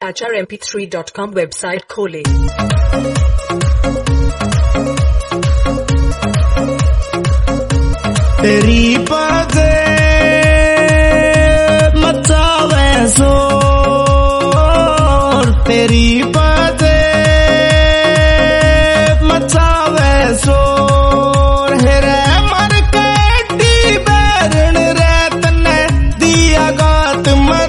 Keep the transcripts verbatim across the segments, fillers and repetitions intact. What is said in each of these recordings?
H R M P three dot com website खोलें। तेरी बातें मचावे शोर, तेरी बातें मचावे शोर, हेरे मर के टी बैरण रे तने दिया गात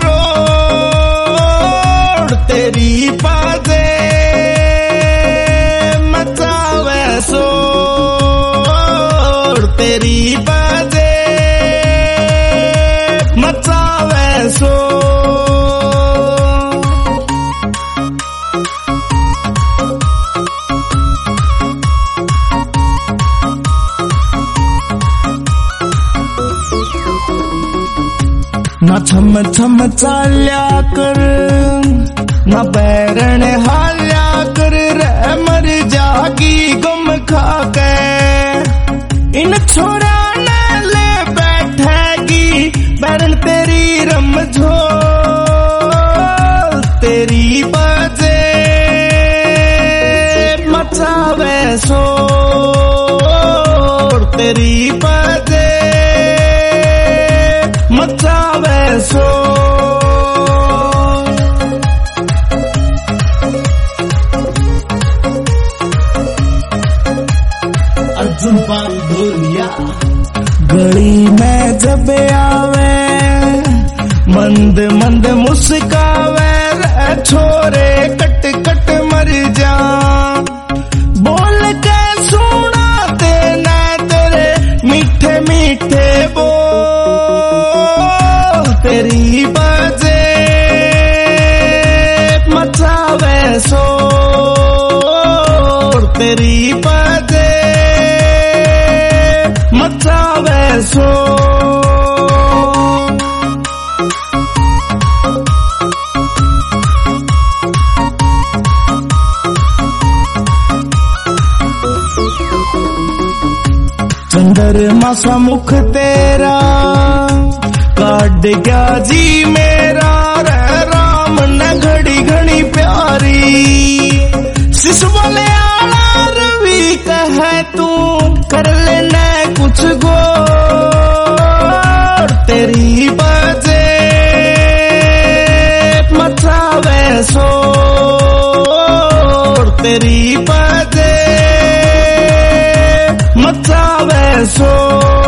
मरोड़। तेरी बातें मचावे शोर, तेरी बातें मचावे शोर। ना छम छम चाल्या कर, ना बैरण हाल्या कर रे मर जागी गुम खाके। इन छोरा ने ले बैठेगी बैरण तेरी रमझो। तेरी बातें मचावे शोर, तेरी बातें मचावे शोर। अर्जुन पाल ढोलिया गली में जब आवे, मंद मंद मुस्कावे रे छोरे कट कट मर जा। बोल के सुना देना तेरे मीठे मीठे बोल। तेरी बातें मचावे शोर, तेरी बातें मचावे शोर। चंद्रमा सा मुख तेरा काट गया जी मेरा रे राम ने घड़ी घड़ी प्यारी। शिश बोले आला रवि कहे तू कर लेना कुछ गोर। तेरी बातें मचावे शोर, तेरी बातें मचावे शोर।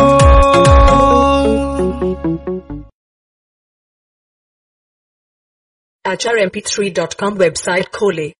H R M P three dot com website खोलें।